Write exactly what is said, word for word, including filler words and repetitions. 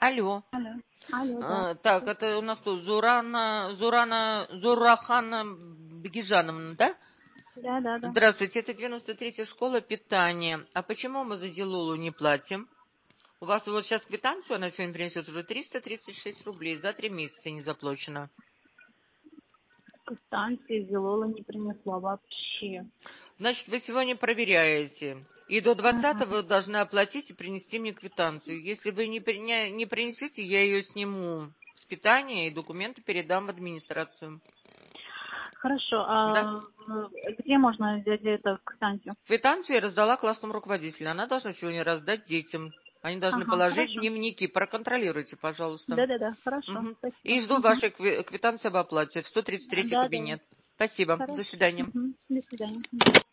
Алло. Алло. Алло, да. А, так, это у нас кто? Зурана, Зурана, Зурахана Бегижановна, да? Да, да, да. Здравствуйте, это девяносто третья школа питания. А почему мы за Зилулу не платим? У вас вот сейчас квитанцию, она сегодня принесет уже триста тридцать шесть рублей. За три месяца не заплачено. Станция Зилола не принесла вообще. Значит, вы сегодня проверяете. И до двадцатого Угу. вы должны оплатить и принести мне квитанцию. Если вы не, при- не принесете, я ее сниму с питания и документы передам в администрацию. Хорошо, Да. а где можно взять эту квитанцию? Квитанцию я раздала классному руководителю. Она должна сегодня раздать детям. Они должны Ага, положить в хорошо. дневники. Проконтролируйте, пожалуйста. Да-да-да, хорошо, Мгм. И спасибо. жду Угу. вашей кви- квитанции об оплате в сто тридцать третий Да-да, кабинет. Спасибо. До хорошо. свидания. Угу. До свидания.